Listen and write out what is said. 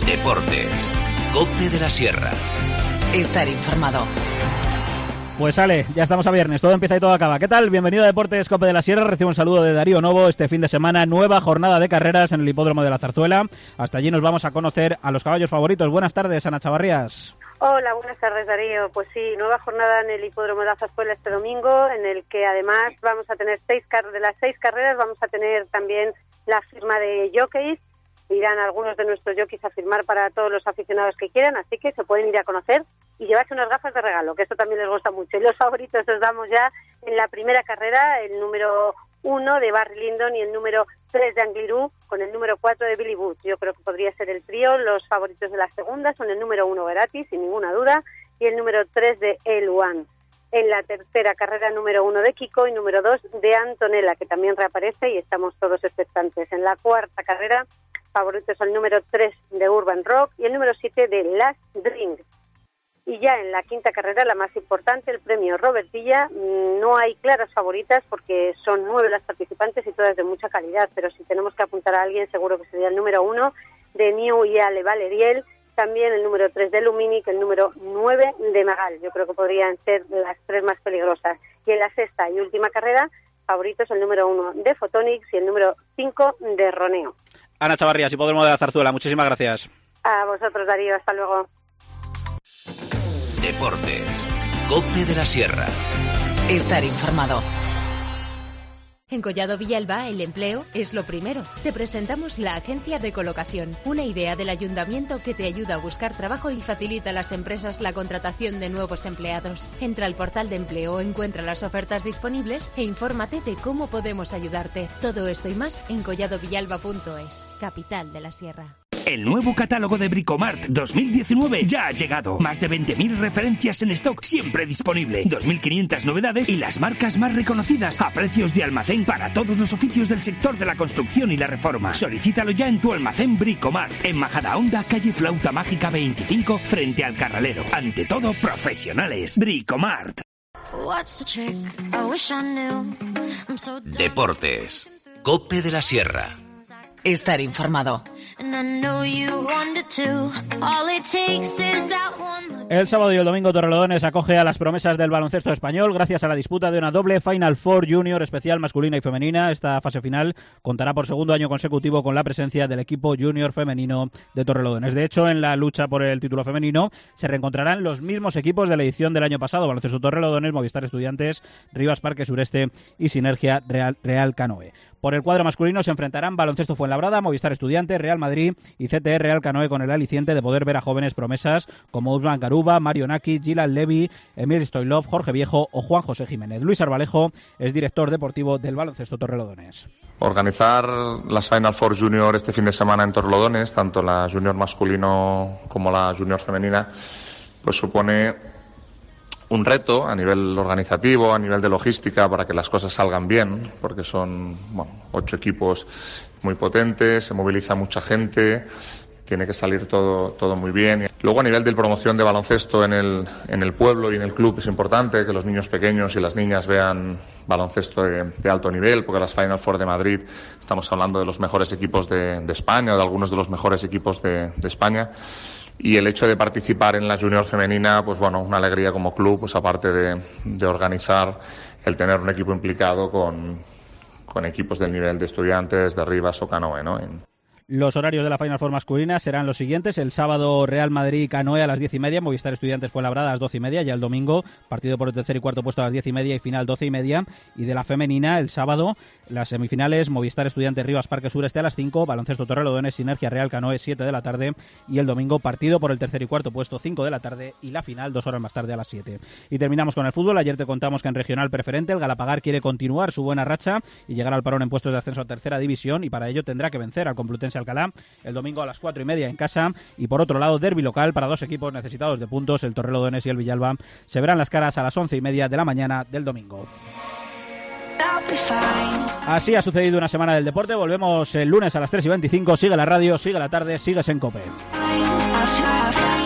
Deportes. COPE de la Sierra. Estar informado. Pues sale, ya estamos a viernes, todo empieza y todo acaba. ¿Qué tal? Bienvenido a Deportes COPE de la Sierra. Recibo un saludo de Darío Novo. Este fin de semana, nueva jornada de carreras en el hipódromo de la Zarzuela. Hasta allí nos vamos a conocer a los caballos favoritos. Buenas tardes, Ana Chavarrías. Hola, buenas tardes, Darío. Pues sí, nueva jornada en el hipódromo de la Zarzuela este domingo, en el que además vamos a tener de las 6 carreras, vamos a tener también la firma de jockeys. Irán algunos de nuestros jockeys a firmar para todos los aficionados que quieran, así que se pueden ir a conocer y llevarse unas gafas de regalo, que eso también les gusta mucho. Y los favoritos os damos ya en la primera carrera, el número 1 de Barry Lyndon y el número 3 de Angliru, con el número 4 de Billy Boots. Yo creo que podría ser el trío. Los favoritos de la segunda son el número 1 Verati, sin ninguna duda, y el número 3 de El One. En la tercera carrera, número 1 de Kiko y número 2 de Antonella, que también reaparece y estamos todos expectantes. En la cuarta carrera, favoritos el número 3 de Urban Rock y el número 7 de Last Drink. Y ya en la quinta carrera, la más importante, el premio Robert Villa, no hay claras favoritas porque son 9 las participantes y todas de mucha calidad, pero si tenemos que apuntar a alguien, seguro que sería el número 1 de New y Ale Valeriel, también el número 3 de Luminic, el número 9 de Magal. Yo creo que podrían ser las 3 más peligrosas. Y en la sexta y última carrera, favoritos el número 1 de Photonics y el número 5 de Roneo. Ana Chavarrías, hipódromo de la Zarzuela, muchísimas gracias. A vosotros, Darío, hasta luego. Deportes. COPE de la Sierra. Estar informado. En Collado Villalba, el empleo es lo primero. Te presentamos la Agencia de Colocación, una idea del ayuntamiento que te ayuda a buscar trabajo y facilita a las empresas la contratación de nuevos empleados. Entra al portal de empleo, encuentra las ofertas disponibles e infórmate de cómo podemos ayudarte. Todo esto y más en colladovillalba.es, capital de la Sierra. El nuevo catálogo de Bricomart 2019 ya ha llegado. Más de 20.000 referencias en stock, siempre disponible. 2.500 novedades y las marcas más reconocidas a precios de almacén para todos los oficios del sector de la construcción y la reforma. Solicítalo ya en tu almacén Bricomart. En Majadahonda, calle Flauta Mágica 25, frente al Carralero. Ante todo, profesionales. Bricomart. Deportes. COPE de la Sierra. Estar informado. El sábado y el domingo Torrelodones acoge a las promesas del baloncesto español gracias a la disputa de una doble Final Four Junior especial masculina y femenina. Esta fase final contará por segundo año consecutivo con la presencia del equipo junior femenino de Torrelodones. De hecho, en la lucha por el título femenino se reencontrarán los mismos equipos de la edición del año pasado: Baloncesto Torrelodones, Movistar Estudiantes, Rivas Parque Sureste y Sinergia Real Canoe. Por el cuadro masculino se enfrentarán Baloncesto Fuenlabrada, Movistar Estudiantes, Real Madrid y CTE Real Canoe, con el aliciente de poder ver a jóvenes promesas como Usman Garuba, Mario Naki, Gilan Levy, Emil Stoilov, Jorge Viejo o Juan José Jiménez. Luis Arbalejo es director deportivo del Baloncesto Torrelodones. Organizar las Final Four Junior este fin de semana en Torrelodones, tanto la junior masculino como la junior femenina, pues supone un reto a nivel organizativo, a nivel de logística, para que las cosas salgan bien, porque son 8 equipos muy potentes, se moviliza mucha gente, tiene que salir todo muy bien. Luego, a nivel de promoción de baloncesto en el pueblo y en el club, es importante que los niños pequeños y las niñas vean baloncesto de alto nivel, porque las Final Four de Madrid estamos hablando de los mejores equipos de España, o de algunos de los mejores equipos de España. Y el hecho de participar en la junior femenina, pues bueno, una alegría como club, pues aparte de organizar, el tener un equipo implicado con equipos del nivel de Estudiantes, de Rivas o Canoe, ¿no? Los horarios de la Final Four masculina serán los siguientes: el sábado Real Madrid Canoe a las 10:30, Movistar Estudiantes Fuenlabrada a las 12:30, ya el domingo partido por el tercer y cuarto puesto a las 10:30 y final 12:30. Y de la femenina, el sábado las semifinales: Movistar Estudiantes Rivas Parque Sureste a las 5, Baloncesto Torrelodones Sinergia Real Canoe 7 de la tarde, y el domingo partido por el tercer y cuarto puesto 5 de la tarde y la final 2 horas más tarde a las 7. Y terminamos con el fútbol. Ayer te contamos que en regional preferente el Galapagar quiere continuar su buena racha y llegar al parón en puestos de ascenso a tercera división, y para ello tendrá que vencer al Complutense Alcalá el domingo a las 4:30 en casa. Y por otro lado, derbi local para dos equipos necesitados de puntos, el Torrelodones y el Villalba. Se verán las caras a las 11:30 de la mañana del domingo. Así ha sucedido una semana del deporte. Volvemos el lunes a las 3:25. Sigue la radio, sigue la tarde, sigues en COPE.